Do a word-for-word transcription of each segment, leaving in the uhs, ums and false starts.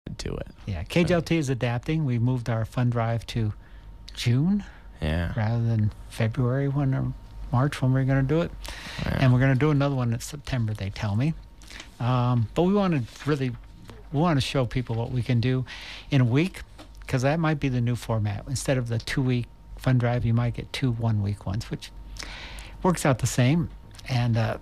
to it. Yeah, K J L T is adapting. We moved our fund drive to June Yeah. rather than February when or March when we're going to do it. Yeah. And we're going to do another one in September, they tell me. Um, but we want to really we want to show people what we can do in a week, because that might be the new format. Instead of the two-week fund drive, you might get two one-week ones, which works out the same. And uh,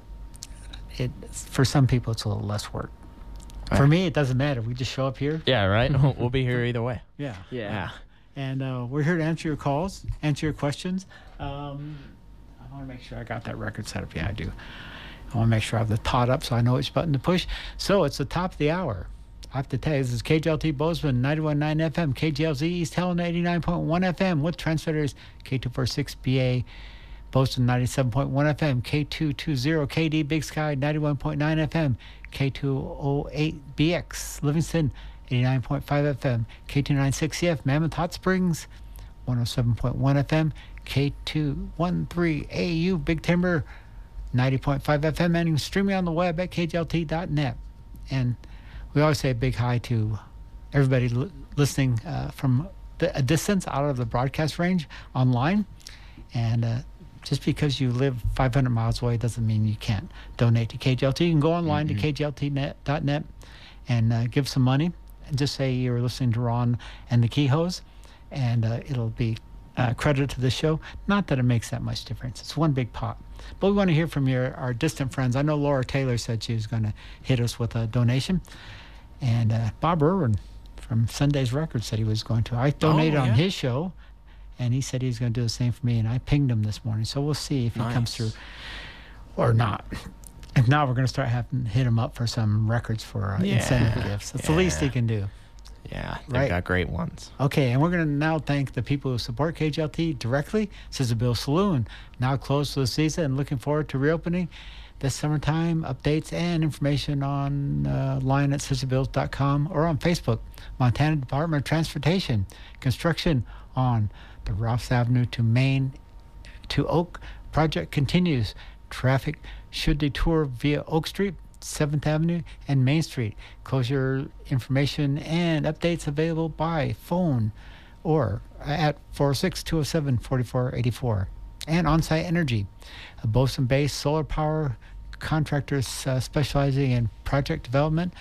it for some people, it's a little less work. For me, it doesn't matter. We just show up here. Yeah, right? We'll be here either way. Yeah. Yeah. And uh, we're here to answer your calls, answer your questions. Um, I want to make sure I got that record set up. Yeah, I do. I want to make sure I have the pod up so I know which button to push. So it's the top of the hour. I have to tell you, this is K J L T Bozeman, ninety-one point nine F M, K J L Z East Helena, eighty-nine point one F M, with transmitters K two forty-six B A, Bozeman, ninety-seven point one F M, K two twenty K D Big Sky, ninety-one point nine F M, K two oh eight B X, Livingston, eighty-nine point five F M, K two ninety-six C F, Mammoth Hot Springs, one oh seven point one F M, K two thirteen A U, Big Timber, ninety point five F M, and streaming on the web at K J L T dot net. And we always say a big hi to everybody li- listening uh, from the, a distance out of the broadcast range online. And uh, just because you live five hundred miles away doesn't mean you can't donate to K J L T. You can go online mm-hmm. to K J L T dot net and uh, give some money. And just say you're listening to Ron and the Kehoes, and uh, it'll be uh, credited to the show. Not that it makes that much difference. It's one big pot. But we want to hear from your our distant friends. I know Laura Taylor said she was going to hit us with a donation. And uh, Bob Irwin from Sunday's Records said he was going to. I donated oh, yeah. on his show, and he said he was going to do the same for me. And I pinged him this morning. So we'll see if nice. he comes through or not. If not, we're going to start having to hit him up for some records for uh, yeah. incentive gifts. That's yeah. the least he can do. Yeah, they've right? got great ones. Okay, and we're going to now thank the people who support K J L T directly. Scissor Bill Saloon, now closed for the season and looking forward to reopening this summertime. Updates and information on uh, line at scissor bills dot com or on Facebook. Montana Department of Transportation, construction on the Ross Avenue to Main to Oak project continues. Traffic should detour via Oak Street, seventh Avenue, and Main Street. Closure information and updates available by phone or at four oh six, two oh seven, four four eight four. And On-Site Energy, a Bozeman-based solar power contractors uh, specializing in project development,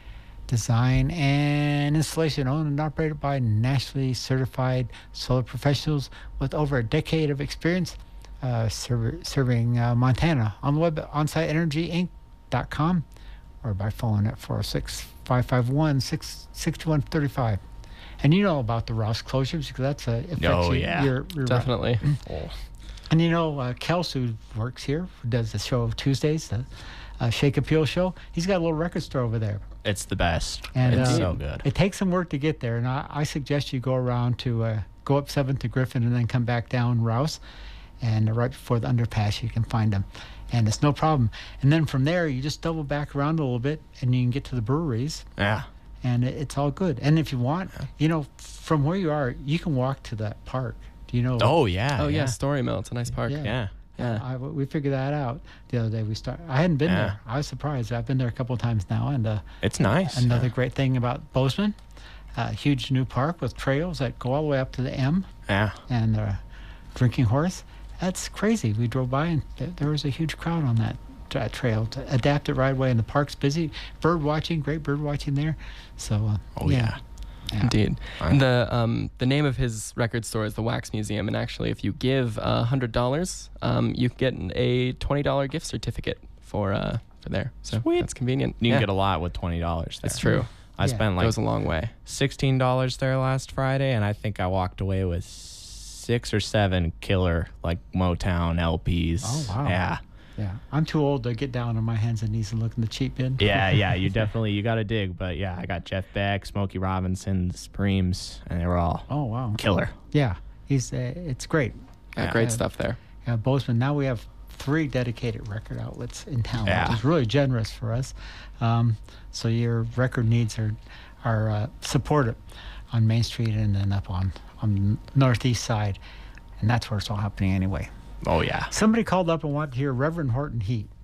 design, and installation, owned and operated by nationally certified solar professionals with over a decade of experience uh, serv- serving uh, Montana. On the web at on site energy inc dot com or by phone at four oh six, five five one, six two one three five. And you know about the Ross closures because that's a affects oh, you, yeah. your, your Definitely. oh. And you know, uh, Kels, who works here, who does the show Tuesdays, the uh, Shake Appeal show, he's got a little record store over there. It's the best. And, it's uh, so good. It takes some work to get there, and I, I suggest you go around to uh, go up seventh to Griffin and then come back down Rouse, and uh, right before the underpass you can find them. And it's no problem. And then from there, you just double back around a little bit, and you can get to the breweries. Yeah. And it, it's all good. And if you want, yeah. you know, from where you are, you can walk to that park. Do you know? Oh, yeah. Oh, yeah. yeah. Story Mill. It's a nice park. Yeah. Yeah. Yeah. I, we figured that out the other day. We start. I hadn't been Yeah. there. I was surprised. I've been there a couple of times now, and uh, It's nice. another yeah. great thing about Bozeman, a huge new park with trails that go all the way up to the M Yeah. and uh, Drinking Horse. That's crazy. We drove by and th- there was a huge crowd on that uh, trail to adapt it right away. And the park's busy. Bird watching, great bird watching there. So uh, Oh, yeah. yeah. Yeah. Indeed. Fine. The um the name of his record store is the Wax Museum, and actually, if you give a hundred dollars, um you get a twenty dollar gift certificate for uh for there. So Sweet. that's convenient. You yeah. can get a lot with twenty dollars there. It's true. I Yeah. spent like Goes a long way. sixteen dollars there last Friday, and I think I walked away with six or seven killer, like, Motown L Ps. Oh, wow. Yeah. Yeah. I'm too old to get down on my hands and knees and look in the cheap bin. Yeah, yeah, you definitely, you got to dig. But, yeah, I got Jeff Beck, Smokey Robinson, the Supremes, and they were all Oh, wow. killer. Yeah. He's. Uh, it's great. Yeah, Yeah. great Uh, stuff there. Uh, Bozeman, now we have three dedicated record outlets in town, Yeah. which is really generous for us. Um, so your record needs are are uh, supported on Main Street and then up on, on the northeast side. And that's where it's all happening anyway. Oh, yeah. Somebody called up and wanted to hear Reverend Horton Heat.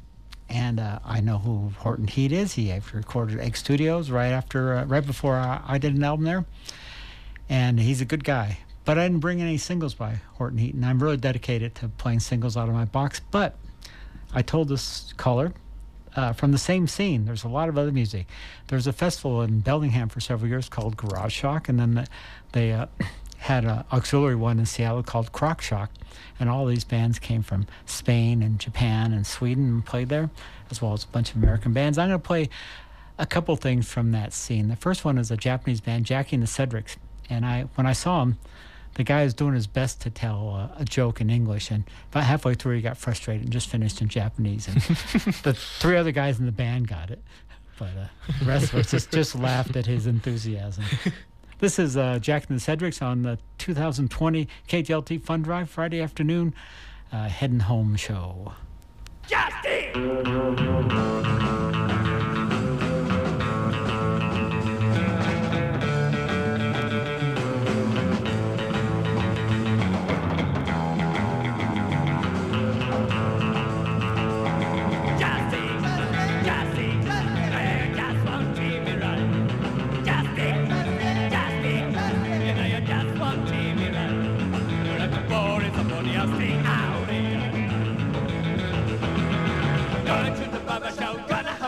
and uh, I know who Horton Heat is. He actually recorded Egg Studios right after, uh, right before I, I did an album there, and he's a good guy. But I didn't bring any singles by Horton Heat, and I'm really dedicated to playing singles out of my box. But I told this caller uh, from the same scene, there's a lot of other music. There's a festival in Bellingham for several years called Garage Shock, and then the, they uh, had an auxiliary one in Seattle called Croc Shock, and all these bands came from Spain and Japan and Sweden and played there, as well as a bunch of American bands. I'm going to play a couple things from that scene. The first one is a Japanese band, Jackie and the Cedrics, and I when I saw him, the guy was doing his best to tell uh, a joke in English, and about halfway through he got frustrated and just finished in Japanese. And the three other guys in the band got it, but uh, the rest of us just, just laughed at his enthusiasm. This is uh, Jack and the Cedrics on the two thousand twenty K T L T Fun Drive Friday afternoon uh, heading home show. Justin! Going to the barber show, gonna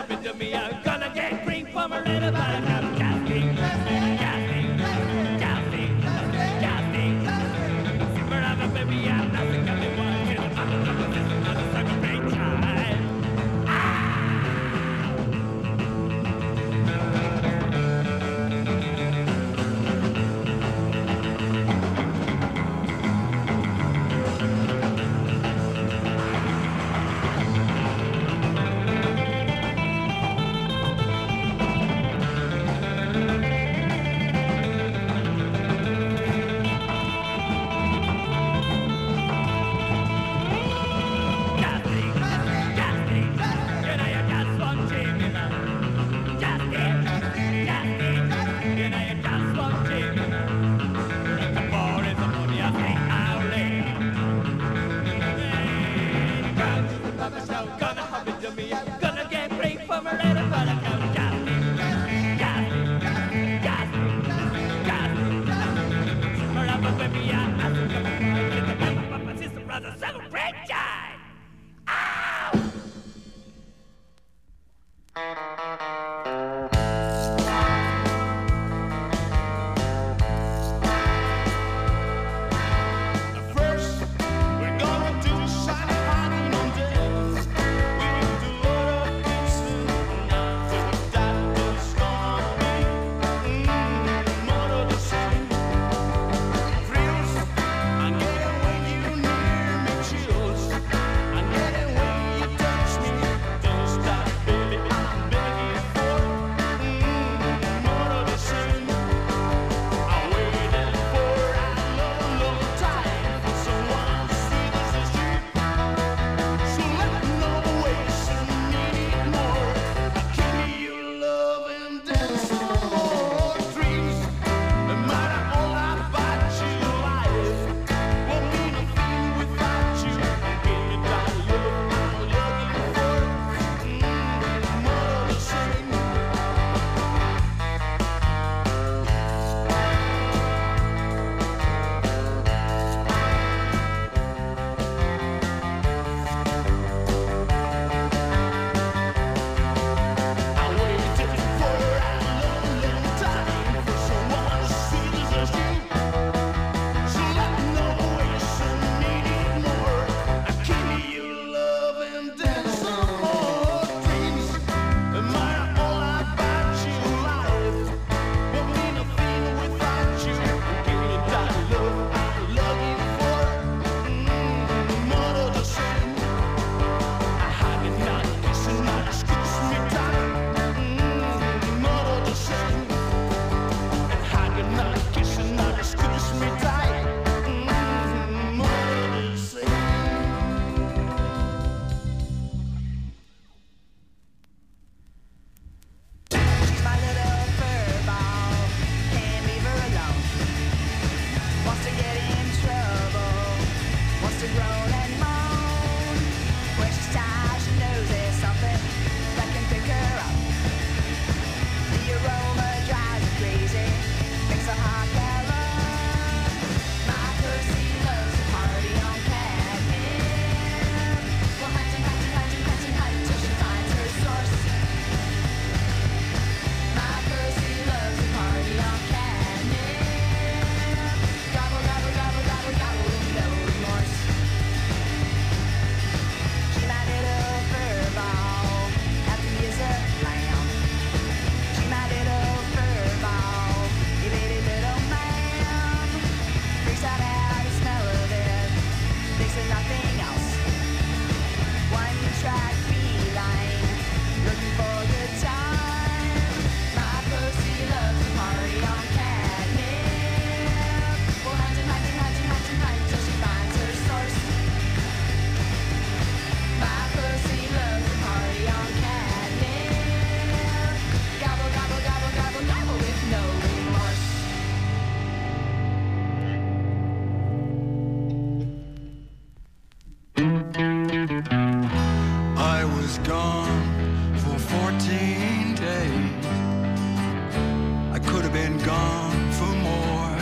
gone for more,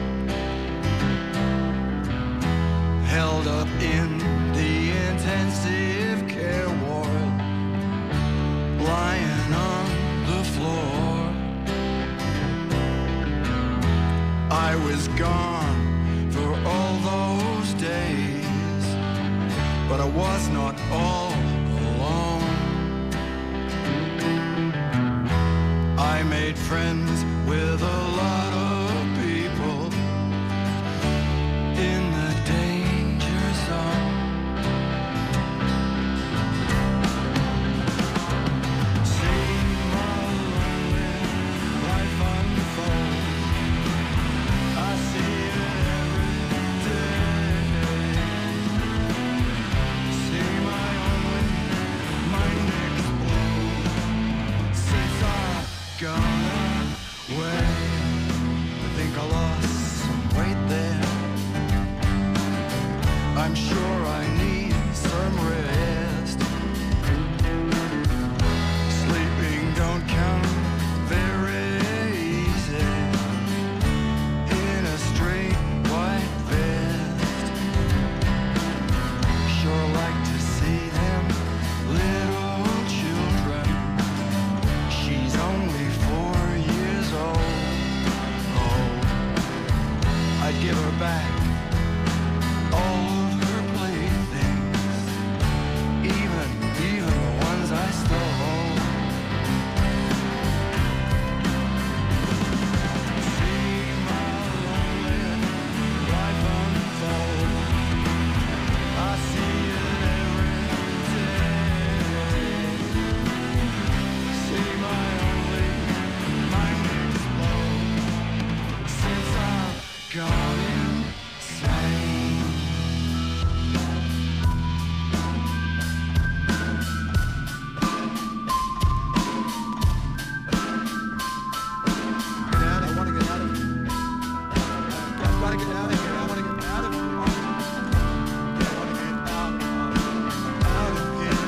held up in the intensive care ward, lying on the floor. I was gone for all those days, but I was not all alone. I made friends with a lot of people in the danger zone. See my lonely life unfold. I see it every day. See my only mind explode since I've gone away. I think I lost some weight there. I'm sure I need some rest. Sleeping don't come very easy in a straight white vest. Sure like to see them little children. She's only four years old. Oh, I'd give her back all of her playthings, even, even the ones I stole. See my lonely life unfold. I see it every day. See my only mind explode since I've gone insane. Get out, I want to get out of here. I've got to get out of here. I want to get out of here. I want to get out, out of here.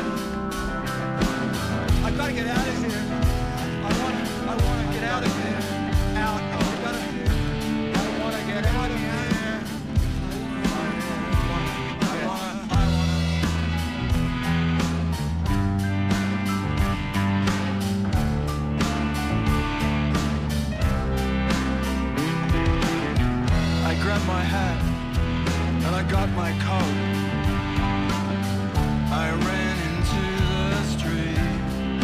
I've got to get out of here. I want, I want to get out of here. Out, I've got to, I want to get out of here. I want, I want, I want I grabbed my hat and I got my coat. I ran into the street.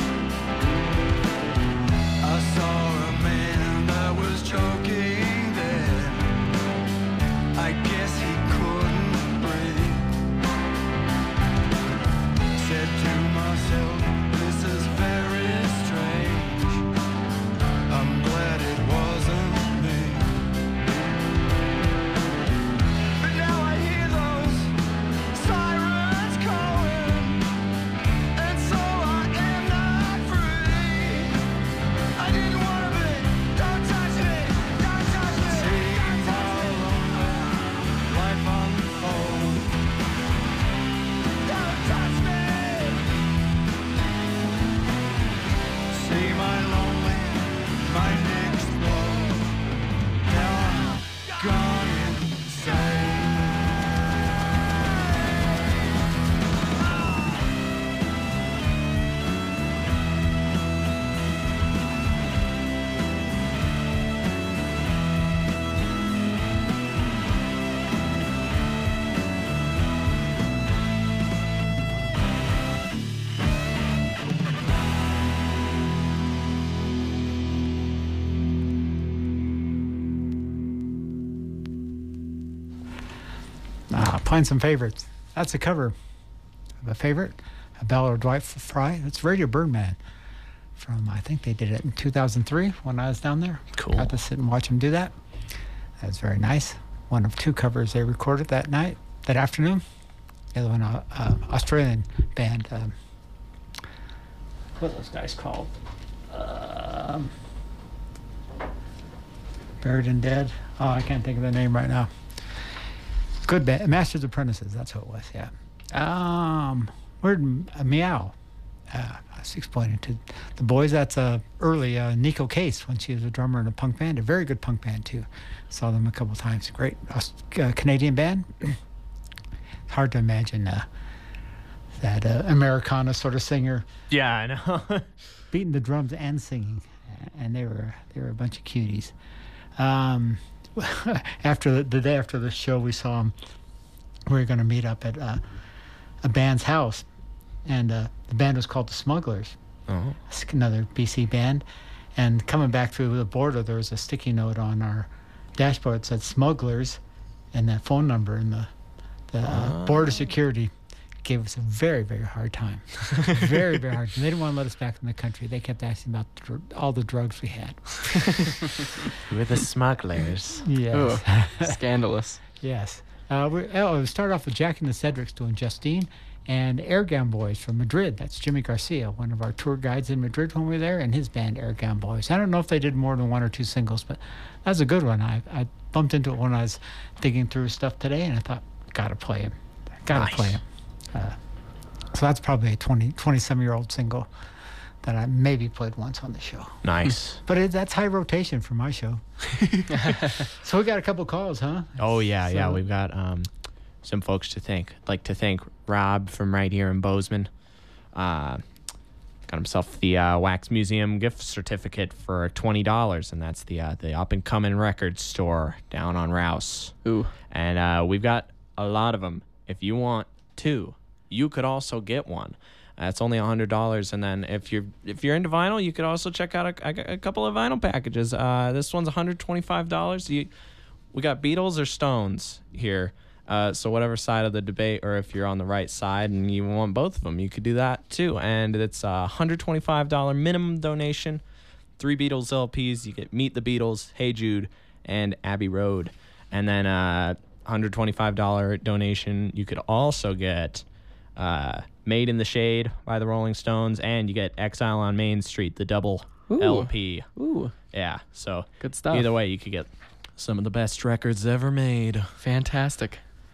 I saw a man that was choking there. I guess he couldn't breathe. Said to myself, this is very strange. I'm glad it wasn't me. But now I hear those sirens calling, and so I am not free. I didn't want to be. Don't touch me. Don't touch me. See my lonely life unfold. Don't touch me. See my lonely mind explode. Now I'm gone insane. Ah, playing some favorites. That's a cover of a favorite, a ballad of Dwight Fry. It's Radio Birdman from, I think they did it in two thousand three when I was down there. Cool. Got to sit and watch them do that. That was very nice. One of two covers they recorded that night, that afternoon. The other one, uh, uh, Australian band. Um, what are those guys called? Um, Buried and Dead. Oh, I can't think of the name right now. Good band. Masters Apprentices. That's who it was. Yeah. Um, where'd uh, Meow Uh, I was explaining to the boys that's uh, early uh, Nico Case when she was a drummer in a punk band, a very good punk band too. Saw them a couple times. Great uh, Canadian band. It's hard to imagine uh, that uh, Americana sort of singer Yeah, I know. beating the drums and singing, and they were they were a bunch of cuties. Um, after the, the day after the show, we saw them. We were going to meet up at uh, a band's house, and uh, the band was called the Smugglers. Oh. It's another B C band. And coming back through the border, there was a sticky note on our dashboard that said Smugglers, and that phone number, and the the uh, border security gave us a very, very hard time. very, very hard time. They didn't want to let us back in the country. They kept asking about the dr- all the drugs we had. We're the smugglers. Yes. Ooh, scandalous. Yes. Uh, we, oh, we started off with Jack and the Cedrics doing Justine, and Airgun Boys from Madrid. That's Jimmy Garcia, one of our tour guides in Madrid when we were there, and his band Airgun Boys. I don't know if they did more than one or two singles, but that was a good one. I, I bumped into it when I was digging through stuff today, and I thought, gotta play him. Gotta Nice. play him. Uh, so that's probably a twenty, twenty-some-year-old single that I maybe played once on the show. Nice. But it, that's high rotation for my show. So we got a couple calls, huh? Oh yeah, yeah. So- We've got um, some folks to thank. I'd like to thank Rob from right here in Bozeman. Uh, got himself the uh, Wax Museum gift certificate for twenty dollars, and that's the uh, the up and coming record store down on Rouse. Ooh. And uh, we've got a lot of them. If you want two, you could also get one. Uh, it's only a hundred dollars, and then if you're if you're into vinyl, you could also check out a, a, a couple of vinyl packages. Uh, this one's one hundred twenty-five dollars. You, we got Beatles or Stones here, uh, so whatever side of the debate, or if you're on the right side and you want both of them, you could do that too. And it's a one hundred twenty-five dollars minimum donation. Three Beatles L Ps. You get Meet the Beatles, Hey Jude, and Abbey Road, and then uh, one hundred twenty-five dollars donation. You could also get uh, Made in the Shade by the Rolling Stones, and you get Exile on Main Street, the double Ooh. L P. Ooh. Yeah, so Good stuff. either way, you could get some of the best records ever made. Fantastic.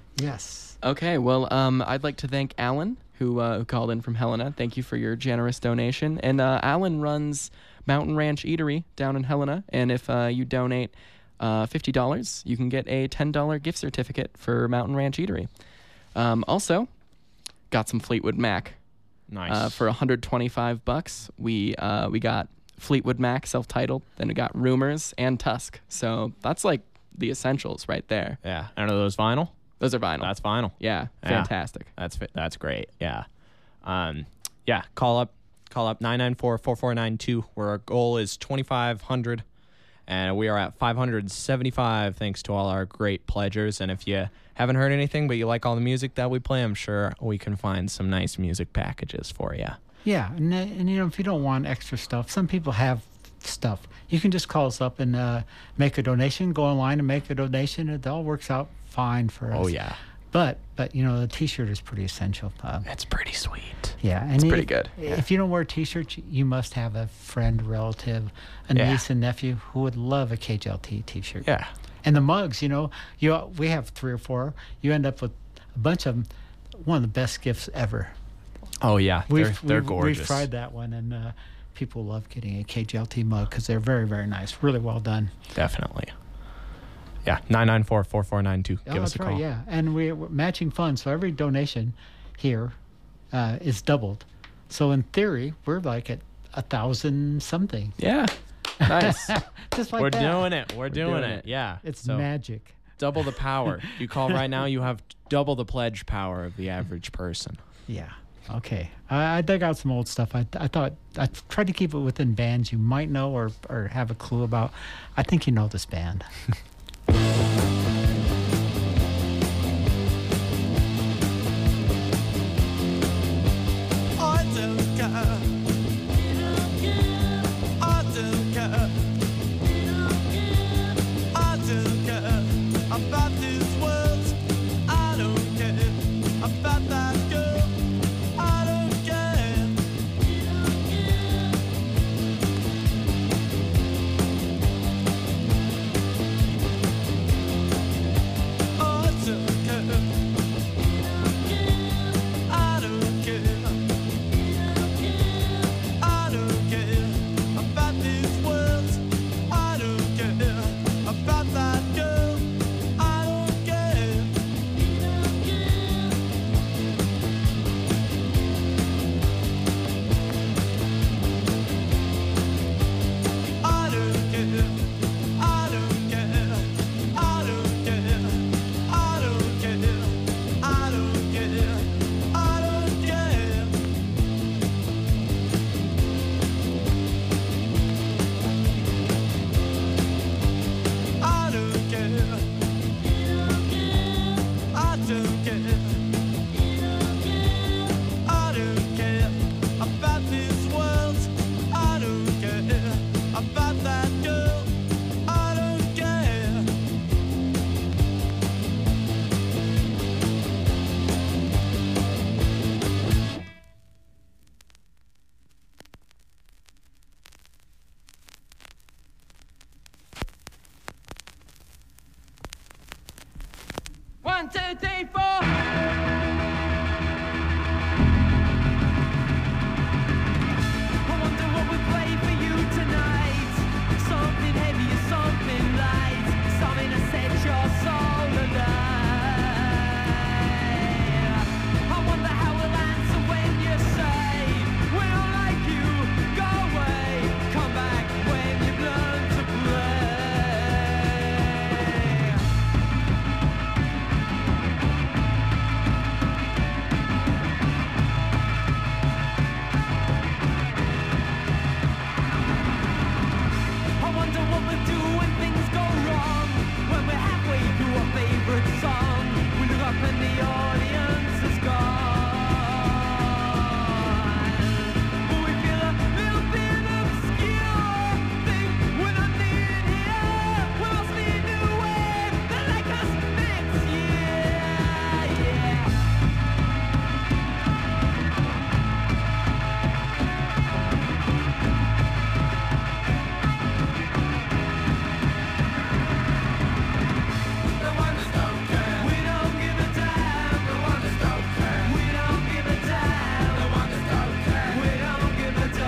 Yes. Okay, well, um, I'd like to thank Alan, who, uh, who called in from Helena. Thank you for your generous donation. And uh, Alan runs Mountain Ranch Eatery down in Helena, and if uh, you donate uh, fifty dollars, you can get a ten dollars gift certificate for Mountain Ranch Eatery. Um, also, got some Fleetwood Mac. Nice. Uh, for one hundred twenty-five bucks, we uh, we got Fleetwood Mac self-titled, then we got Rumors and Tusk. So that's like the essentials right there. yeah, and are those vinyl? Those are vinyl. That's vinyl. yeah, Yeah. fantastic. That's fi- that's great. Yeah, um, yeah. Call up, call up nine nine four, four four nine two. Where our goal is twenty five hundred, and we are at five hundred seventy five. Thanks to all our great pledgers. And if you haven't heard anything, but you like all the music that we play, I'm sure we can find some nice music packages for you. Yeah, and, uh, and you know, if you don't want extra stuff, some people have stuff. You can just call us up and uh, make a donation. Go online and make a donation. It all works out fine for us. Oh yeah, But but you know, the T-shirt is pretty essential. Uh, it's pretty sweet. yeah, and It's if- pretty good. If you don't wear T-shirts, you must have a friend, relative, a Yeah. niece and nephew who would love a K J L T T-shirt. Yeah, And the mugs, you know, you we have three or four. You end up with a bunch of them. One of the best gifts ever. oh yeah, they're We've, they're we've, gorgeous. We've tried that one, and uh, people love getting a K J L T mug because they're very, very nice. Really well done. Definitely. Yeah, nine nine four, four four nine two. Oh, Give us that's a call. right, yeah. And we, we're matching funds, so every donation here uh, is doubled. So in theory, we're like at a thousand something. Yeah, nice. Just like We're that. doing it. We're, doing, doing it. it. Yeah. It's so magic. double the power. You call right now, you have double the pledge power of the average person. Yeah. Okay. I, I dug out some old stuff. I, I thought I tried to keep it within bands you might know or, or have a clue about. I think you know this band. I don't care. I don't care. I don't care about this world. I don't care about that girl. I don't care. One, two, three, four. I wonder what we play for you tonight. Something heavy or something light. Something to set your soul alive. I wonder how we'll answer when you say we don't like you. Go away. Come back when you've learned to play. I wonder what we do when things go wrong. When we're halfway through our favorite song, we look up and the audience is gone. But we feel a little bit obscure. Think we're not needed here. We must be a new wave that like us next year. Yeah. The wonders don't care. We don't give a damn. The wonders don't care. We don't give a damn. The wonders don't care. We don't give a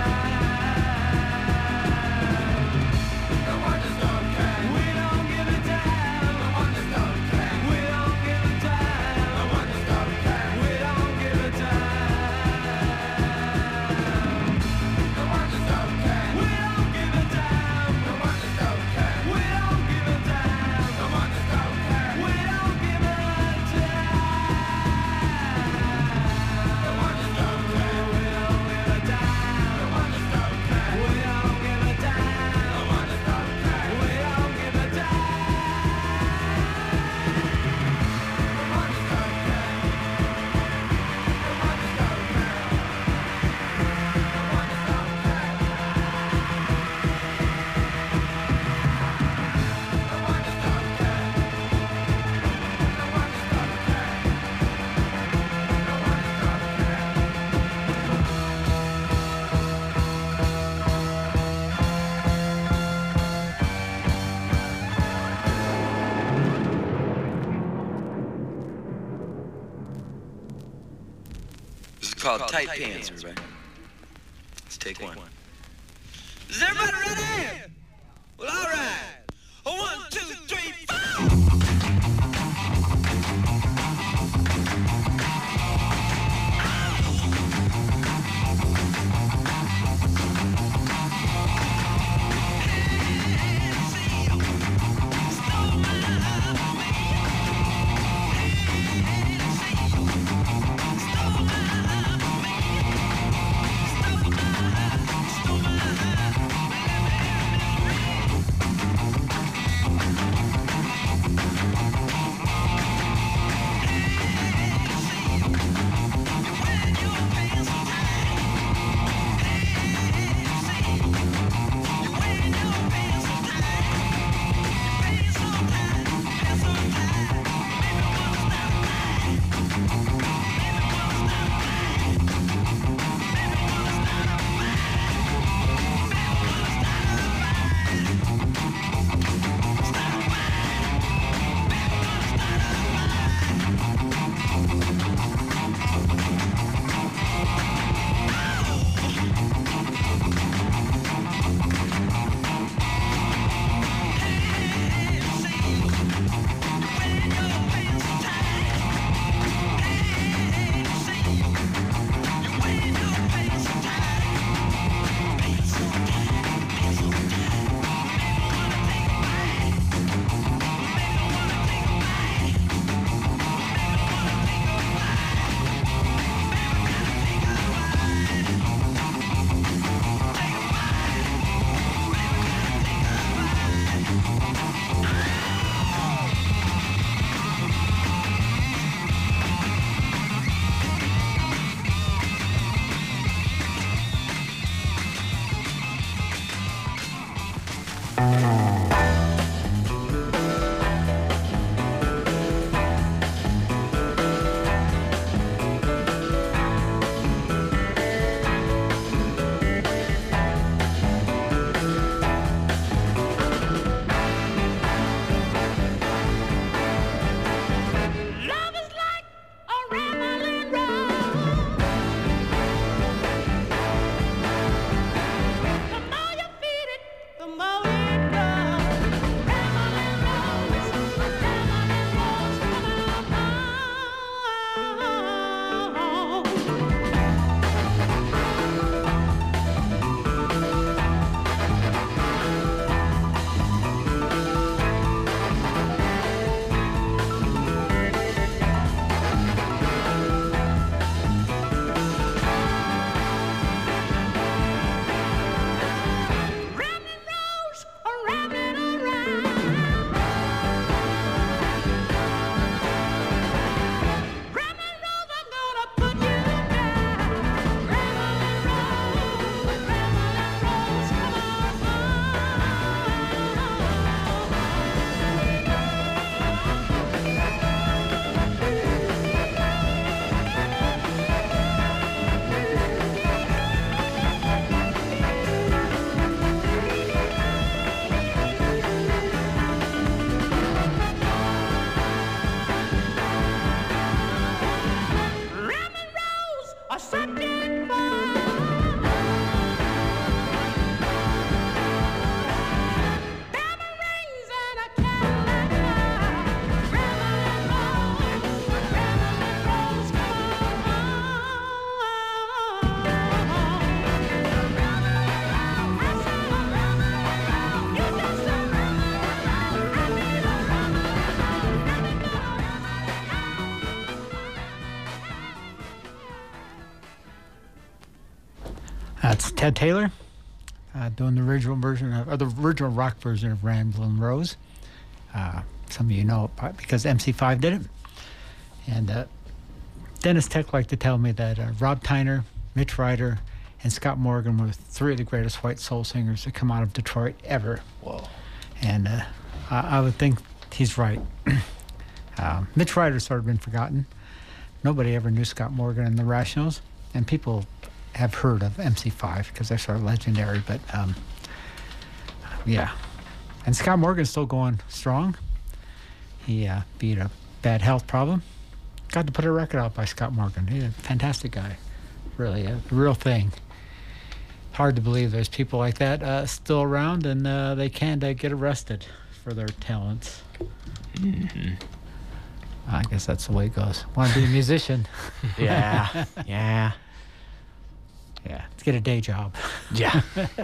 damn. The wonders don't care. We don't give a damn. The wonders don't care. We don't give a damn. The wonders don't care. We don't give a damn. The wonders don't care. We don't give a damn. The wonders don't care. We don't give a damn. The wonders don't care. We don't give a damn. The wonders don't care. We don't give a damn. The wonders don't care. We don't give a damn. The wonders don't care. We don't give a This is called Tight Pants, everybody. Let's take one. Is everybody ready? Well, all right. One, two, three, four. Stole my That's Ted Taylor uh, doing the original version of, or the original rock version of Ramblin' Rose. Uh, some of you know it probably because M C five did it. And uh, Dennis Tech liked to tell me that uh, Rob Tyner, Mitch Ryder, and Scott Morgan were three of the greatest white soul singers to come out of Detroit ever. Whoa. And uh, I, I would think he's right. uh, Mitch Ryder's sort of been forgotten. Nobody ever knew Scott Morgan and the Rationals, and people have heard of M C five because they're sort of legendary, but um, yeah. And Scott Morgan's still going strong. He uh, beat a bad health problem. Got to put a record out by Scott Morgan. He's a fantastic guy, really, a real thing. Hard to believe there's people like that uh, still around, and uh, they can't uh, get arrested for their talents. Mm-hmm. I guess that's the way it goes. Want to be a musician? Yeah. Yeah. Yeah, let's get a day job. Yeah.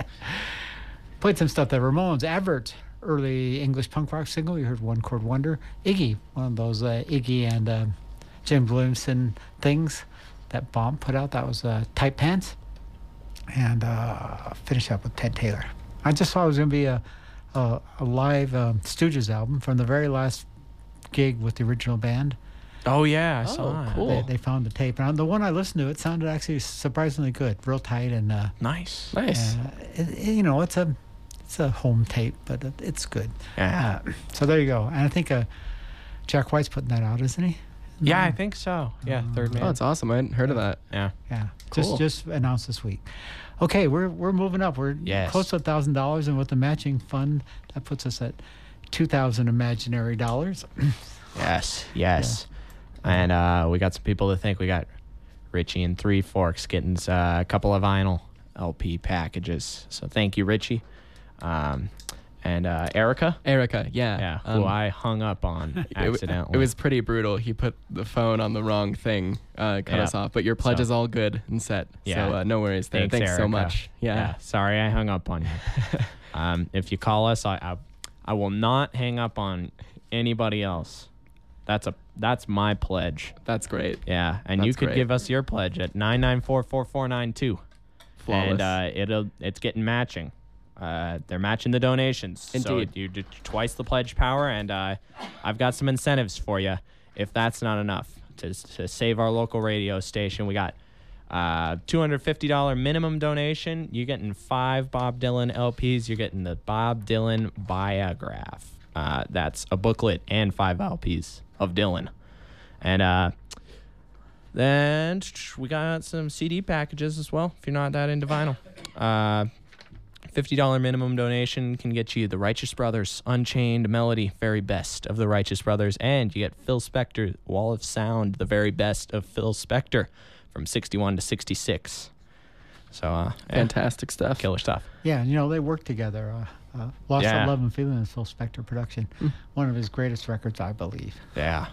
Played some stuff that Ramones, Advert, early English punk rock single. You heard One Chord Wonder. Iggy, one of those uh, Iggy and uh, Jim Williamson things that Bomb put out. That was uh, Tight Pants. And uh, finish up with Ted Taylor. I just thought it was going to be a, a, a live um, Stooges album from the very last gig with the original band. Oh, yeah. I Oh, saw it. cool. They, they found the tape. And the one I listened to, it sounded actually surprisingly good. Real tight and... Uh, Nice. Nice. Uh, it, it- you know, it's a it's a home tape, but it, it's good. Yeah. Uh, so there you go. And I think uh, Jack White's putting that out, isn't he? Yeah, I think so. Yeah, third man. Oh, it's awesome. I hadn't heard of that. Yeah. Yeah. Cool. Just just announced this week. Okay, we're we're moving up. We're Yes. close to a thousand dollars, and with the matching fund, that puts us at two thousand imaginary dollars. Yes. Yes. And uh, we got some people to thank. We got Richie and Three Forks getting uh, a couple of vinyl L P packages. So thank you, Richie. Um, and uh, Erica. Erica, yeah. Yeah, Um, who I hung up on it w- accidentally. It was pretty brutal. He put the phone on the wrong thing, uh, cut Yeah. us off. But your pledge So- is all good and set. Yeah. So uh, no worries there. Thanks, Thanks so Erica. much. Yeah. Sorry, I hung up on you. um, if you call us, I, I I will not hang up on anybody else. That's a that's my pledge. That's great. Yeah, and you That's could great. give us your pledge at nine nine four four four nine two. Flawless. And uh, it'll it's getting matching. Uh, they're matching the donations. So Indeed. you do twice the pledge power, and uh, I've got some incentives for you if that's not enough to to save our local radio station. We got uh, two hundred fifty dollars minimum donation. You're getting five Bob Dylan L Ps. You're getting the Bob Dylan Biograph. Uh, that's a booklet and five L Ps of Dylan. And uh, then we got some C D packages as well, if you're not that into vinyl. Uh, fifty dollars minimum donation can get you the Righteous Brothers, Unchained Melody, very best of the Righteous Brothers, and you get Phil Spector, Wall of Sound, the very best of Phil Spector, from sixty-one to sixty-six. So, uh, yeah, Fantastic stuff. killer stuff. Yeah, and you know they work together. Uh, uh, Lost Yeah. That Love and Feeling is Phil Spector production. Hmm. One of his greatest records, I believe. Yeah.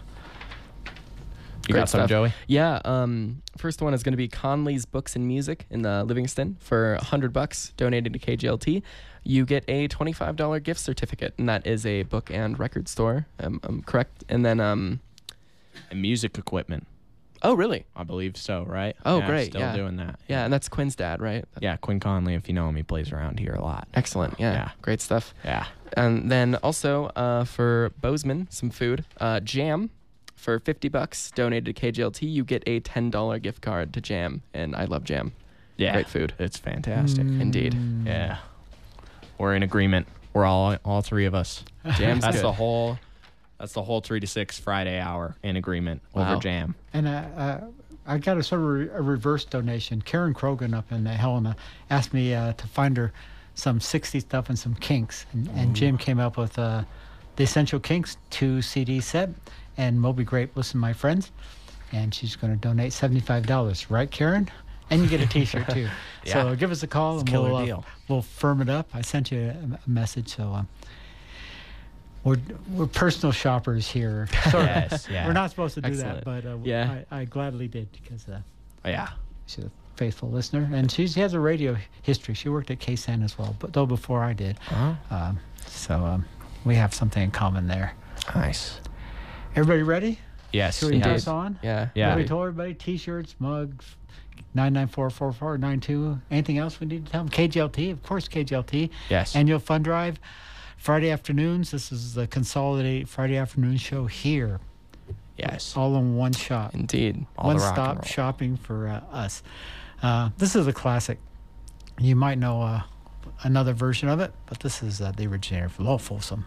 You Great got some, stuff. Joey? Yeah. Um, first one is going to be Conley's Books and Music in uh, Livingston for a hundred bucks donated to K G L T. You get a twenty-five dollars gift certificate, and that is a book and record store. Um, I'm correct. And then, um, And music equipment. oh, really? I believe so, right? Oh, Yeah, great, Still yeah. doing that. Yeah, and that's Quinn's dad, right? Yeah, Quinn Conley, if you know him, he plays around here a lot. Excellent. Yeah. Yeah. Great stuff. Yeah. And then also uh, for Bozeman, some food. Uh, Jam for fifty bucks donated to K G L T. You get a ten dollars gift card to Jam, and I love Jam. Yeah. Great food. It's fantastic. Indeed. Yeah. We're in agreement. We're all all three of us. Jam's That's good. the whole that's the whole three to six Friday hour in agreement Wow. over Jam. And uh, uh, I got a sort of re- a reverse donation. Karen Krogan up in uh, Helena asked me uh, to find her some sixties stuff and some Kinks. And, and Jim came up with uh, the Essential Kinks two C D set and Moby Grape, Listen My Friends. And she's going to donate seventy-five dollars. Right, Karen? And you get a T-shirt, too. So Yeah. give us a call and killer we'll, uh, deal. we'll firm it up. I sent you a, a message, so... Um, we're, we're personal shoppers here. Sort of. Yes, yeah. We're not supposed to do Excellent. that, but uh, Yeah. I, I gladly did because uh, Yeah. she's a faithful listener. And she's, she has a radio history. She worked at K S A N as well, but though before I did. Oh, Um, so um, we have something in common there. nice. Everybody ready Yes, Should we he pass has. on? Yeah. Yeah. We told everybody T-shirts, mugs, nine nine four four four nine two. Anything else we need to tell them? K G L T, of course, K G L T. Yes. Annual fund drive, Friday afternoons. This is the consolidated Friday afternoon show here, Yes. all in one shop. Indeed. All the rock and One-stop roll. shopping for uh, us. Uh, this is a classic. You might know uh, another version of it, but this is uh, the originator for Lowell Folsom.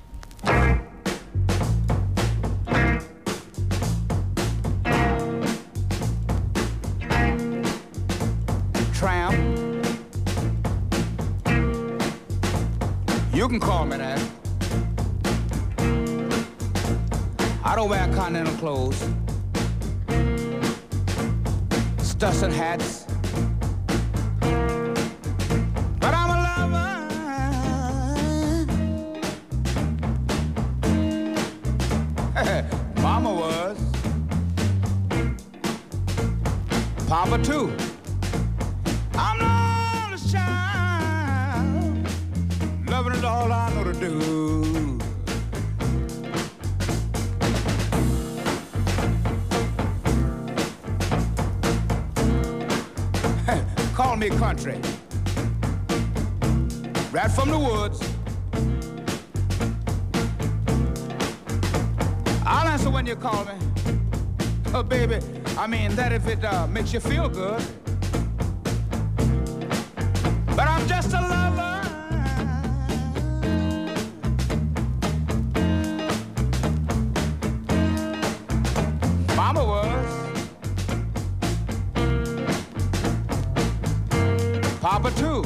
Tramp. You can call me that. I don't wear continental clothes. Studs and hats. But I'm a lover. Mama was. Papa too. I'm the oldest child. Loving is all I know to do. Call me country. Right from the woods. I'll answer when you call me. Oh, baby, I mean that if it uh, makes you feel good. But I'm just a lover. Mama was. Papa too.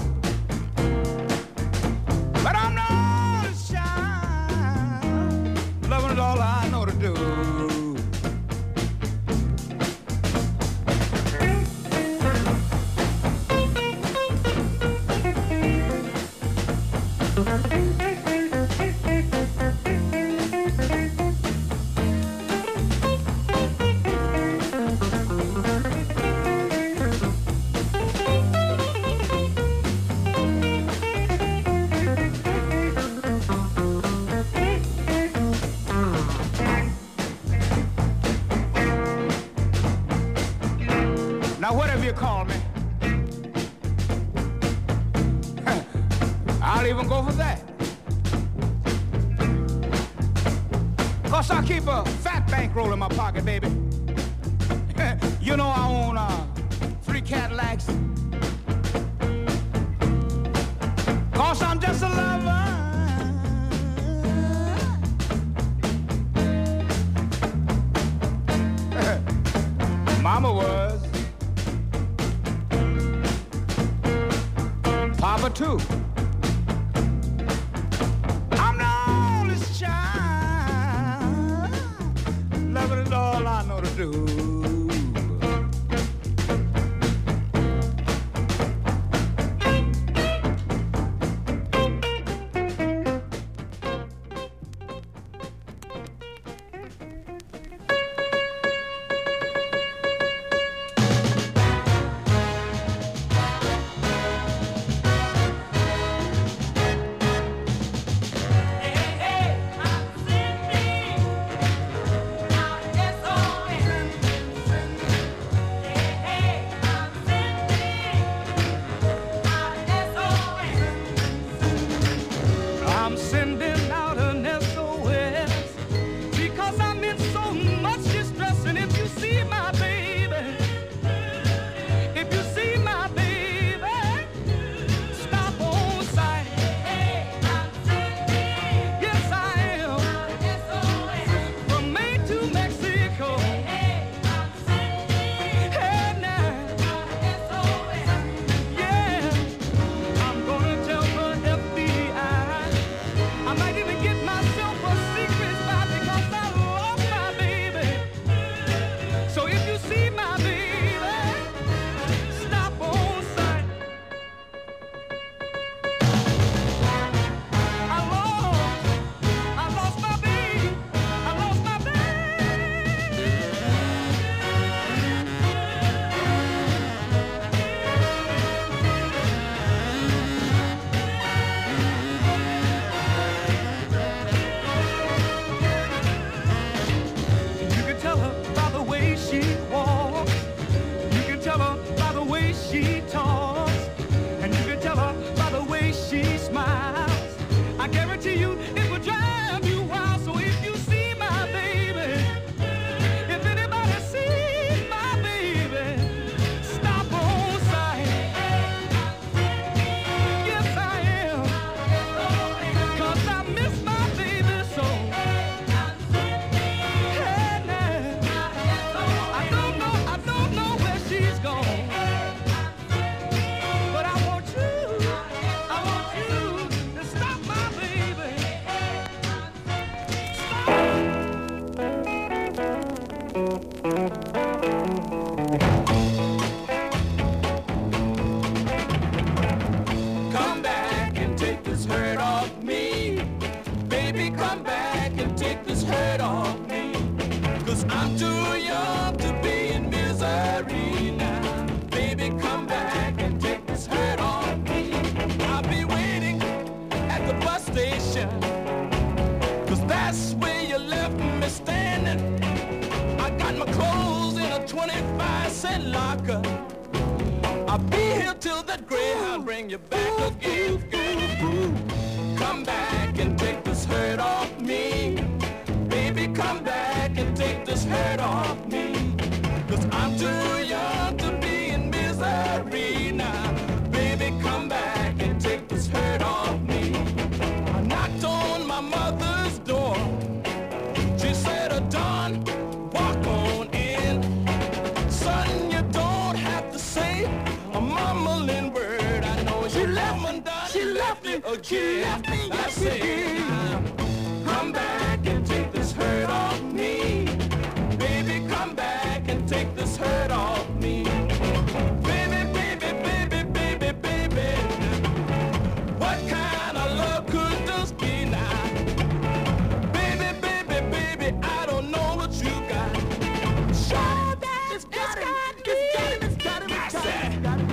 But I'm not a child. Loving is all I know to do. Now, whatever you call me, I'll even go for that. Cause I keep a fat bankroll in my pocket, baby. You know I own uh, three Cadillacs. Cause I'm just a lover. Mama was. Papa too. I'm the oldest child. Loving is all I know to do. Hey, hey, I'm sending me out S O S. Come back and take this hurt off me. Baby, come back and take this hurt off me. Cause I'm too young to be in misery now. Baby, come back and take this hurt off me. I'll be waiting at the bus station. Cause that's where you left me standing. I got my clothes in a twenty-five cent locker. I'll be here till that Greyhound bring you back again, girl. Come back and take this hurt off me. Baby, come back and take this hurt off me. Cause I'm too young to be in misery now. Baby, come back and take this hurt off me. I knocked on my mother's door. She said, "Oh, Don, walk on in. Son, you don't have to say a mumbling word. I know she left me, she left me again. She left me, I say, come back and take this hurt off me. Baby, come back and take this hurt off me. Baby, baby, baby, baby, baby. What kind of love could this be now? Baby, baby, baby, I don't know what you got. Show that it's got it, it's got it, it's got it, it's got it, it's got it.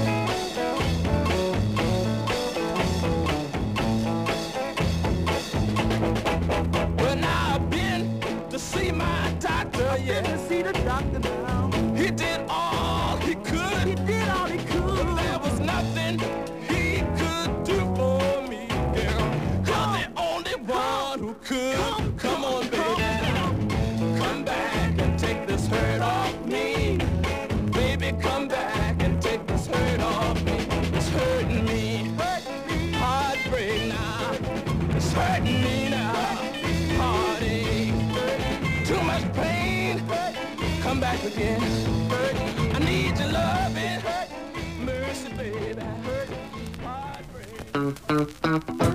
Well, now I've been to see my doctor, yeah. To see the doctor now. He did all he could. He did all he could. But there was nothing he could do for me, girl. You're the only one who could. Come, come on, baby. Come back and take this hurt off me. Baby, come back and take this hurt off me. It's hurting me. Heartbreak now. It's hurting me now. Heartache. Too much pain. Come back again. I need your loving. Mercy, baby. Heartbreak.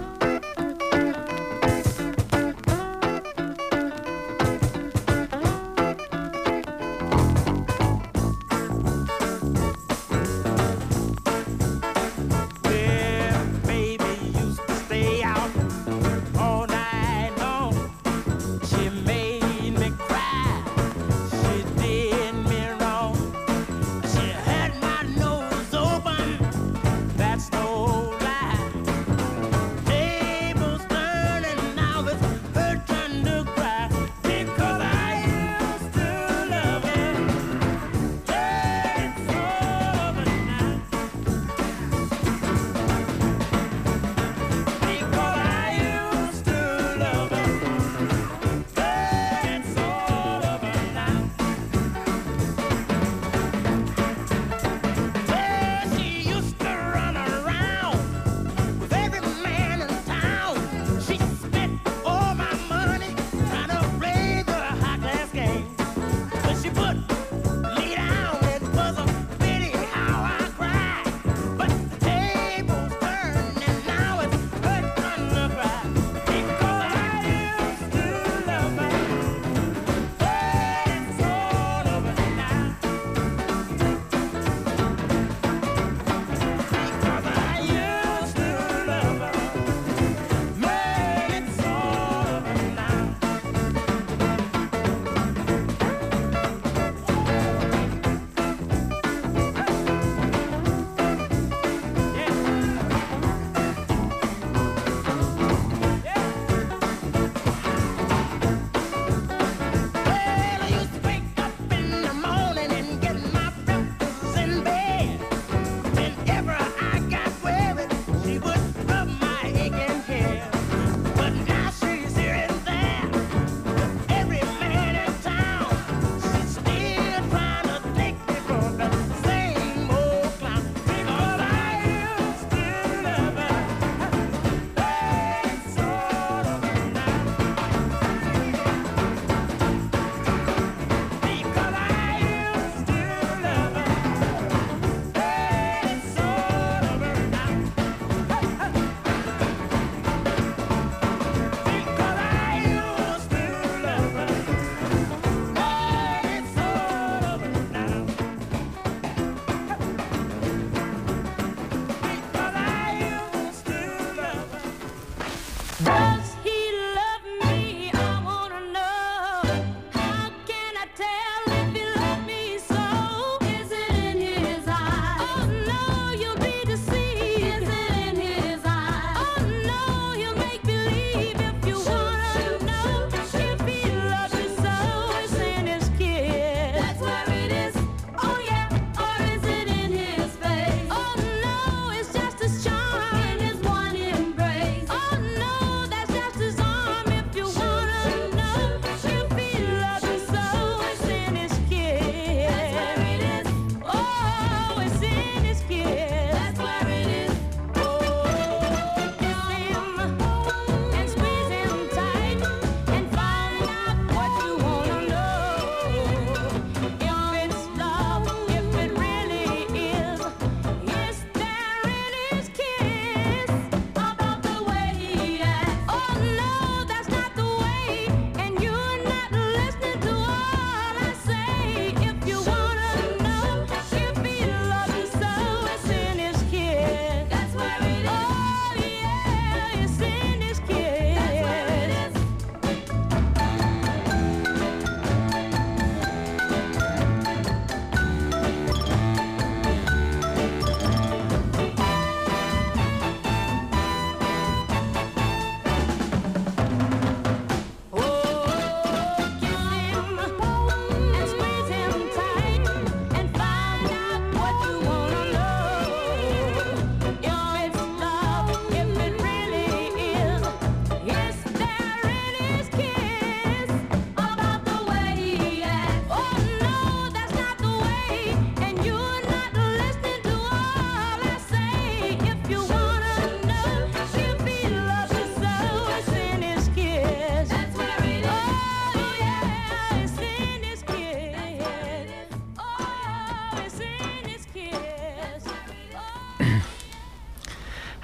Well, baby used to stay out all night long. She made me cry. She did me wrong. She had my nose open. That's no lie. Hey,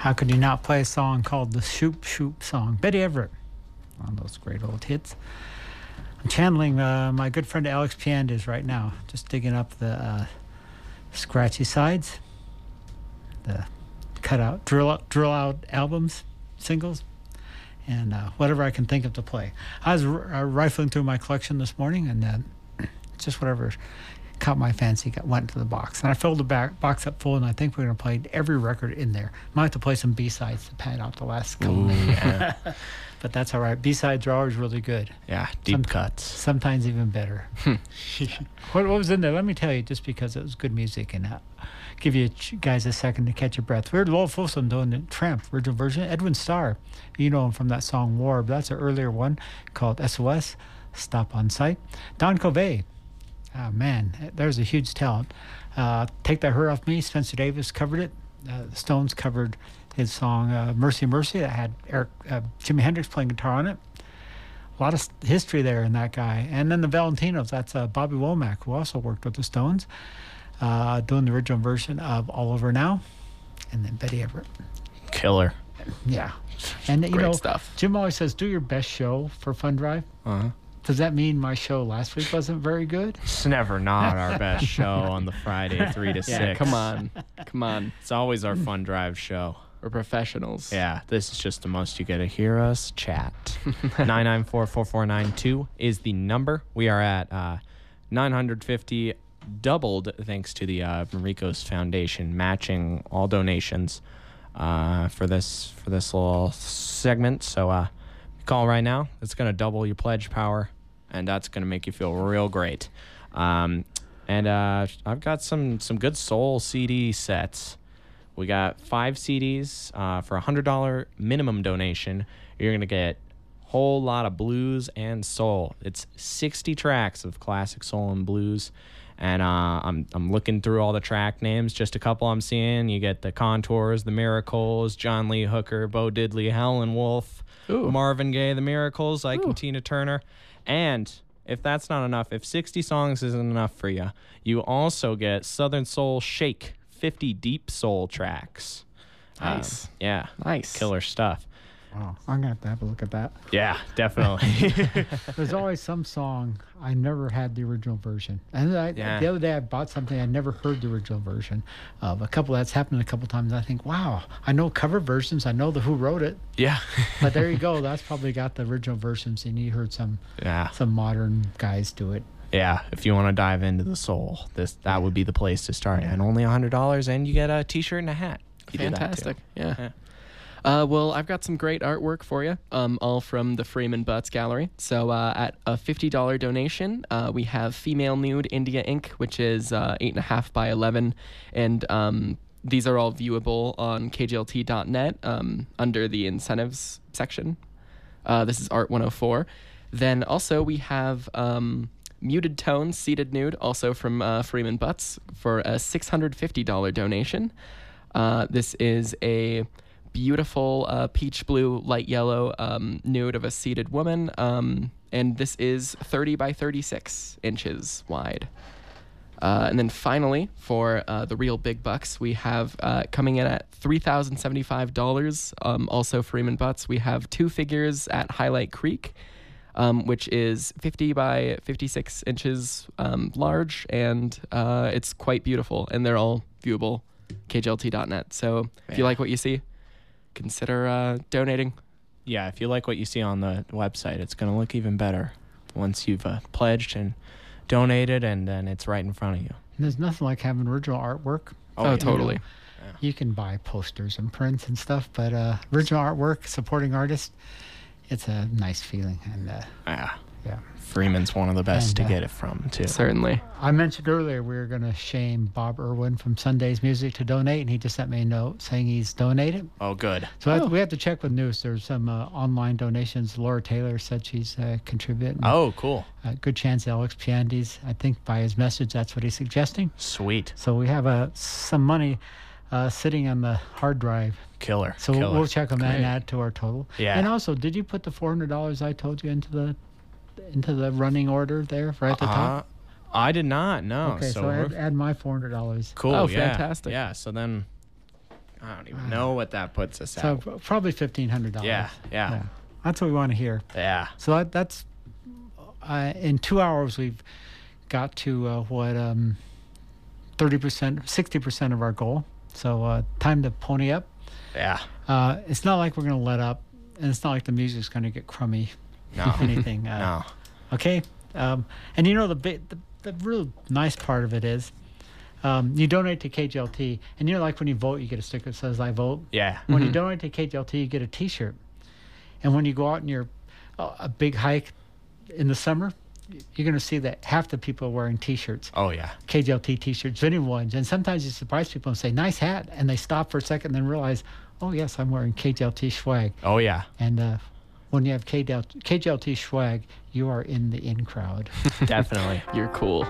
How could you not play a song called the Shoop Shoop Song? Betty Everett. One of those great old hits. I'm channeling uh, my good friend Alex Piandis right now, just digging up the uh, scratchy sides, the cut out, drill out, drill out albums, singles, and uh, whatever I can think of to play. I was r- uh, rifling through my collection this morning, and uh, just whatever caught my fancy got, went into the box. And I filled the back, box up full, and I think we're going to play every record in there. Might have to play some B-sides to pad out the last couple. Ooh, yeah. But that's all right. B-sides are always really good. Yeah, deep Some- cuts. Sometimes even better. what, what was in there? Let me tell you, just because it was good music, and uh, give you ch- guys a second to catch your breath. We heard Lowell Fulsom doing the Tramp original version. Edwin Starr, you know him from that song War, but that's an earlier one called S O S, Stop on Sight. Don Covey, oh man, there's a huge talent. Uh, Take That Hurt Off Me, Spencer Davis covered it. Uh, the Stones covered his song uh, Mercy Mercy that had Eric, uh, Jimi Hendrix playing guitar on it. A lot of st- history there in that guy. And then the Valentinos, that's uh, Bobby Womack, who also worked with the Stones, uh, doing the original version of All Over Now, and then Betty Everett. Killer. Yeah. And, you Great know, stuff. Jim always says, do your best show for Fun Drive. Uh-huh. Does that mean my show last week wasn't very good? It's never not our best show on the Friday, three to Yeah, six. come on. Come on. It's always our fun drive show. We're professionals. Yeah, this is just the most you get to hear us chat. nine nine four, four four nine two is the number. We are at uh, nine hundred fifty, doubled thanks to the uh, Maricos Foundation matching all donations uh, for this for this little segment. So uh, call right now. It's going to double your pledge power, and that's going to make you feel real great. Um, and uh, I've got some some good soul C D sets. We got five C Ds uh, for a one hundred dollars minimum donation. You're going to get a whole lot of blues and soul. It's sixty tracks of classic soul and blues. And uh, I'm I'm looking through all the track names. Just a couple I'm seeing. You get the Contours, the Miracles, John Lee Hooker, Bo Diddley, Howlin' Wolf, Ooh. Marvin Gaye, the Miracles, Ike Ooh. and Tina Turner. And if that's not enough, if sixty songs isn't enough for you, you also get Southern Soul Shake, fifty deep soul tracks. Nice. Um, yeah. Nice. Killer stuff. Wow. I'm going to have to have a look at that. Yeah, definitely. There's always some song I never had the original version. And I, Yeah. the other day I bought something I never heard the original version of. A couple that's happened a couple times. I think, wow, I know cover versions. I know the who wrote it. yeah. But there you go. That's probably got the original versions, and you heard some Yeah. some modern guys do it. Yeah. If you want to dive into the soul, this that would be the place to start. And only one hundred dollars, and you get a t-shirt and a hat. You do that, too. Fantastic. Yeah. Yeah. Uh, well, I've got some great artwork for you, um, all from the Freeman Butts Gallery. So uh, at a fifty dollars donation, uh, we have Female Nude India ink, which is uh, eight and a half by eleven. And um, these are all viewable on K G L T dot net um, under the incentives section. Uh, this is Art one oh four. Then also we have um, Muted Tones Seated Nude, also from uh, Freeman Butts, for a six hundred fifty dollars donation. Uh, this is a beautiful uh, peach blue, light yellow um, nude of a seated woman. Um, and this is thirty by thirty-six inches wide. Uh, and then finally, for uh, the real big bucks, we have uh, coming in at three thousand seventy-five dollars, um, also Freeman Butts. We have two figures at Highlight Creek, um, which is fifty by fifty-six inches um, large, and uh, it's quite beautiful. And they're all viewable, K G L T dot net. So if you Yeah. like what you see, consider uh, donating. Yeah, if you like what you see on the website, it's going to look even better once you've uh, pledged and donated, and then it's right in front of you. And there's nothing like having original artwork. Oh, yeah. totally. You can buy posters and prints and stuff, but uh, original artwork, supporting artists, it's a nice feeling. And uh, Yeah. yeah. Freeman's one of the best And, to uh, get it from, too. Certainly. I mentioned earlier we were going to shame Bob Irwin from Sunday's Music to donate, and he just sent me a note saying he's donated. Oh, good. So I have, we have to check with News. There's some uh, online donations. Laura Taylor said she's uh, contributing. Oh, cool. Uh, good chance Alex Piandis, I think by his message, that's what he's suggesting. Sweet. So we have uh, some money uh, sitting on the hard drive. Killer. So Killer. we'll check on that and Great. add to our total. Yeah. And also, did you put the four hundred dollars I told you into the into the running order there right at the top? Uh, I did not, no. Okay, so, so add, we're- add my four hundred dollars. cool. Oh, yeah. fantastic. Yeah, so then I don't even know what that puts us So at. p- probably fifteen hundred dollars. Yeah, yeah, That's what we want to hear. yeah. So that, that's uh, in two hours we've got to uh, what um, thirty percent, sixty percent of our goal. So uh, time to pony up. Yeah. Uh, it's not like we're going to let up, and it's not like the music's going to get crummy. No. Anything. Uh, No. Okay. Um, and you know the, big, the the real nice part of it is um, you donate to K G L T, and you know like when you vote, you get a sticker that says "I vote." Yeah. When you donate to K G L T, you get a T-shirt, and when you go out on your uh, a big hike in the summer, you're going to see that half the people are wearing T-shirts. Oh yeah. K G L T T-shirts, vintage ones, and sometimes you surprise people and say "nice hat," and they stop for a second, and then realize, "Oh yes, I'm wearing K G L T swag." Oh yeah. And uh, when you have K G L T, K G L T swag, you are in the in crowd. Definitely. You're cool.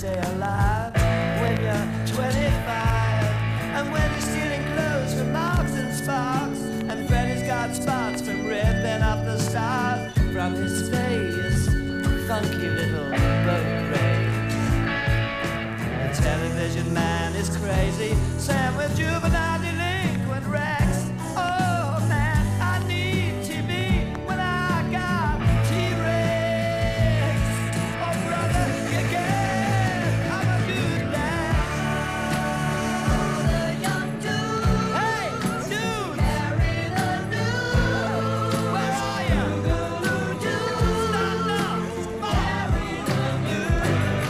stay alive when you're twenty-five. And when you're stealing clothes from Marks and Sparks, and Freddy's got spots from ripping up the stars from his face, funky little boat race. The television man is crazy, Sam with juvenile delinquent Rex. Oh man, I need T V when I got T-Rex. Oh brother, you get, I'm a good lad. The young dude, hey dude, carry the news. Where are you? Stand up, carry the news.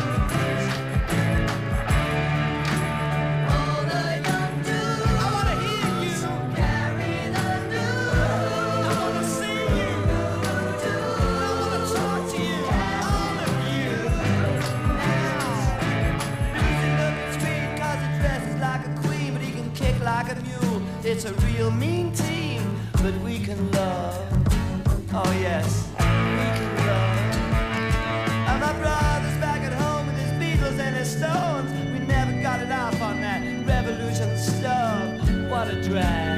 Oh the young dude, I wanna hear you. Carry the news. I wanna see you. I wanna talk to you. All of you. Now, losing up the street 'cause he dresses like a queen, but he can kick like a mule. It's a real mean team, but we can love. Oh yes, we can love. And my brother's back at home with his Beatles and his Stones. We never got it off on that revolution stuff. What a drag.